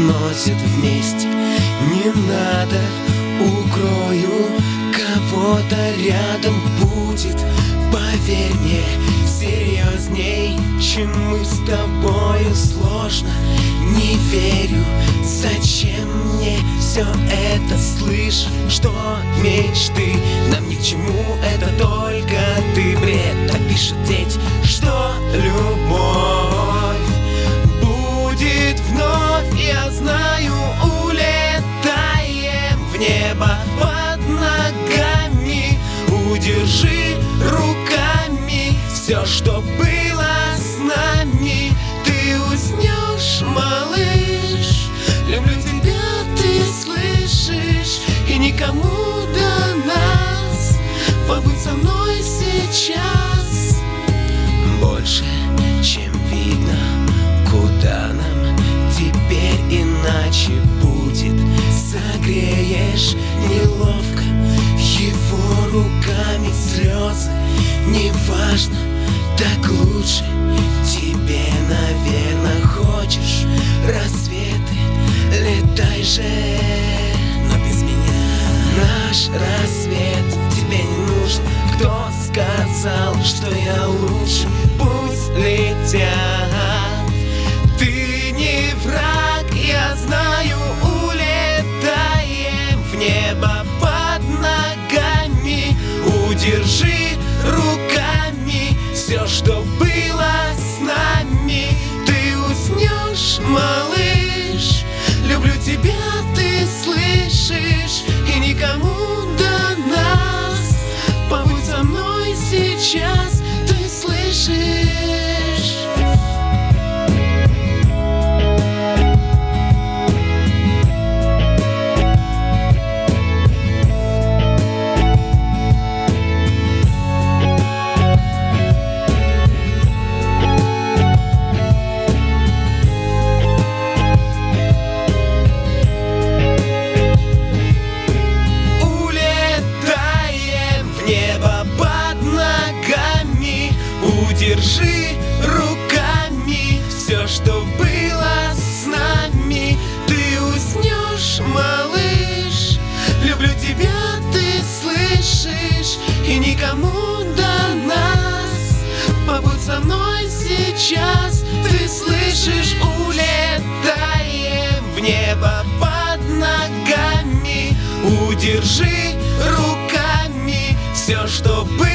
носит вместе. Не надо, укрою, кого-то рядом будет. Поверь мне, серьезней, чем мы с тобою, сложно. Не верю, зачем мне все это, слышь, что мечты нам ни к чему, это только ты бред. Так пишет дети, что любовь будет вновь, я знаю, улетаем в небо под ногами. Удержи руками все, что было с нами. Ты уснешь, малыш, люблю тебя, ты слышишь, и никому до нас побудь со мной сейчас. Больше, чем видно, куда нам теперь иначе будет. Согреешь неловко его руками слезы, неважно, так лучше. Тебе, наверное, хочешь рассветы, летай же, но без меня. Наш рассвет тебе не нужен. Кто сказал, что я лучше? Пусть летят. Ты не враг, я знаю, улетаем в небо под ногами. Удержи руками все, что было с нами. Ты уснешь, малыш, люблю тебя, ты слышишь, и никому до нас побудь со мной сейчас, ты слышишь. Держи руками все, что было с нами. Ты уснешь, малыш, люблю тебя, ты слышишь, и никому до нас побудь со мной сейчас. Ты слышишь, улетаем в небо под ногами. Удержи руками все, что было